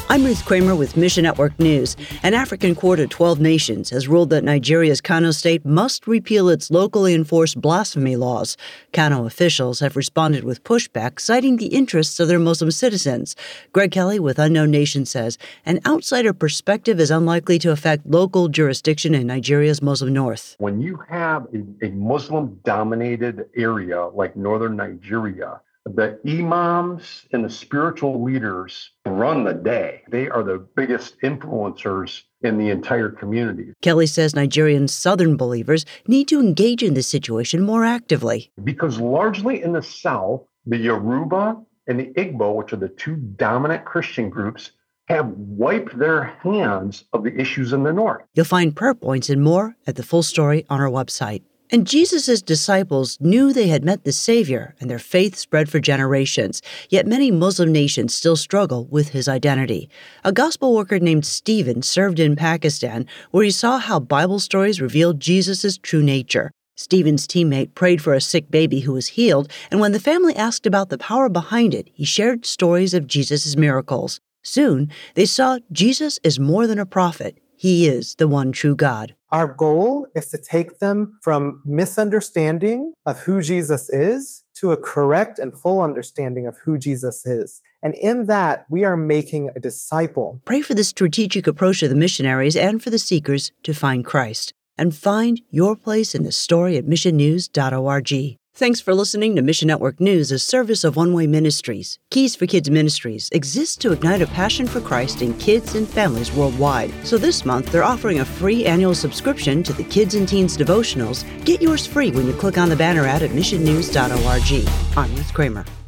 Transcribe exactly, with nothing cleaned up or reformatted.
I'm Ruth Kramer with Mission Network News. An African court of twelve nations has ruled that Nigeria's Kano state must repeal its locally enforced blasphemy laws. Kano officials have responded with pushback, citing the interests of their Muslim citizens. Greg Kelly with Unknown Nation says an outsider perspective is unlikely to affect local jurisdiction in Nigeria's Muslim north. When you have a, a Muslim-dominated area like northern Nigeria, the imams and the spiritual leaders run the day. They are the biggest influencers in the entire community. Kelly says Nigerian southern believers need to engage in this situation more actively. Because largely in the south, the Yoruba and the Igbo, which are the two dominant Christian groups, have wiped their hands of the issues in the north. You'll find prayer points and more at the full story on our website. And Jesus' disciples knew they had met the Savior, and their faith spread for generations. Yet many Muslim nations still struggle with his identity. A gospel worker named Stephen served in Pakistan, where he saw how Bible stories revealed Jesus' true nature. Stephen's teammate prayed for a sick baby who was healed, and when the family asked about the power behind it, he shared stories of Jesus' miracles. Soon, they saw Jesus is more than a prophet. He is the one true God. Our goal is to take them from misunderstanding of who Jesus is to a correct and full understanding of who Jesus is. And in that, we are making a disciple. Pray for the strategic approach of the missionaries and for the seekers to find Christ. And find your place in the story at mission news dot org. Thanks for listening to Mission Network News, a service of One Way Ministries. Keys for Kids Ministries exists to ignite a passion for Christ in kids and families worldwide. So this month, they're offering a free annual subscription to the Kids and Teens devotionals. Get yours free when you click on the banner ad at mission news dot org. I'm Ruth Kramer.